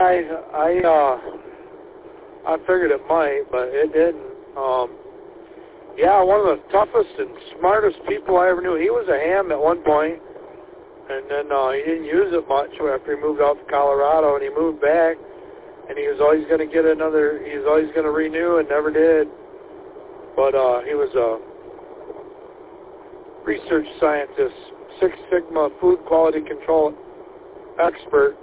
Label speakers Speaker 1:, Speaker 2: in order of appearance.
Speaker 1: I figured it might, but it didn't. Yeah, one of the toughest and smartest people I ever knew. He was a ham at one point, and then he didn't use it much after he moved out to Colorado, and he moved back, and he was always going to get another, he was always going to renew and never did. But he was a research scientist, Six Sigma food quality control expert,